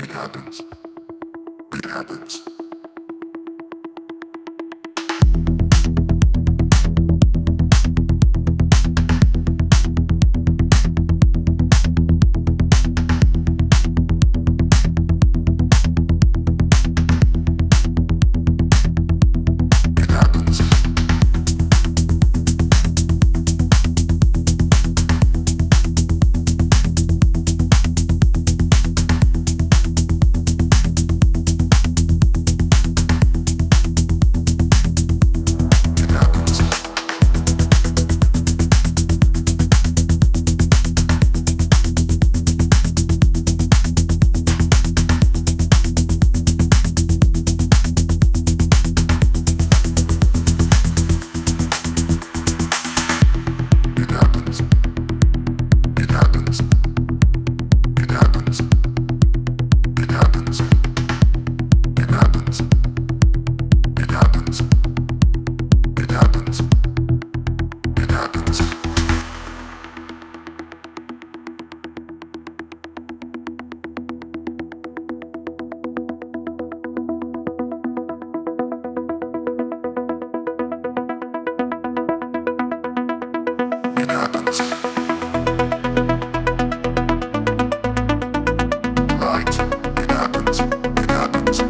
happens. It happens. It happens. It happens. It happens. It happens. It happens. It happens. It happens. It happens. It happens. It happens. It happens. Light. It happens. It happens.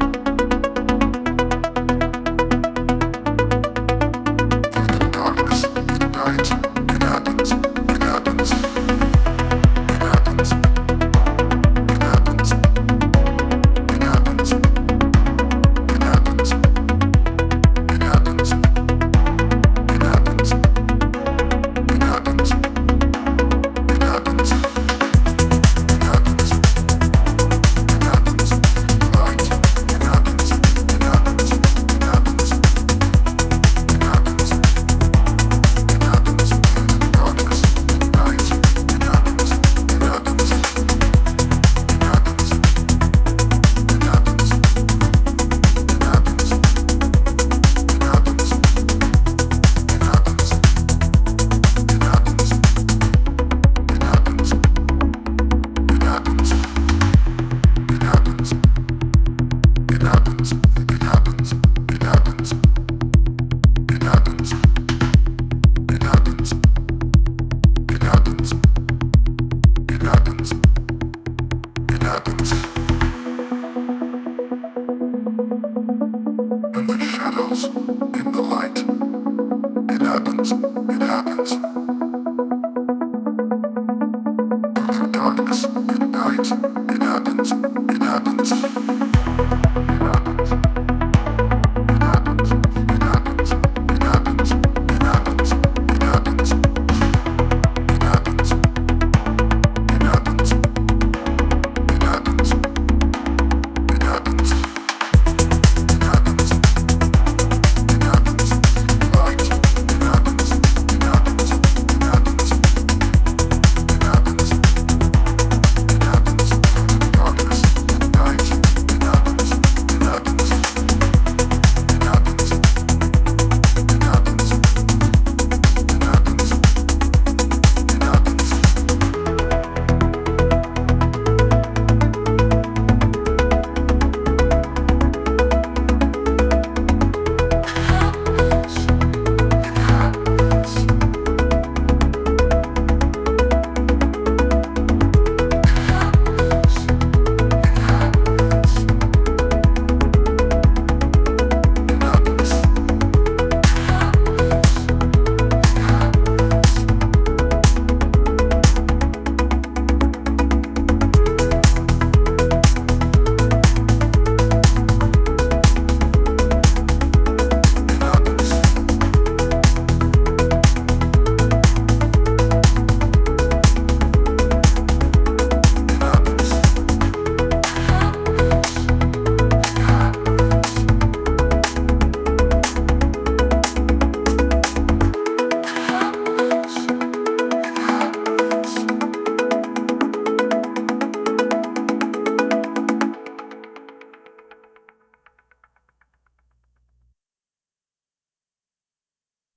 Through the darkness. In night. It happens. It happens. It happens. It happens. It happens. It happens. It happens. It happens. It happens. It happens. It happens. It happens. Light. It happens. It happens. It happens. It happens. It happens. Through the darkness. In night. It happens. It happens. It happens. It happens. It happens. It happens. It happens. It happens. It happens. It happens. It happens. It happens. It happens. It happens. It happens. It happens. It happens. It happens. It happens. In the shadows, in the light. It happens. It happens. Through the darkness, in night. It happens. It happens.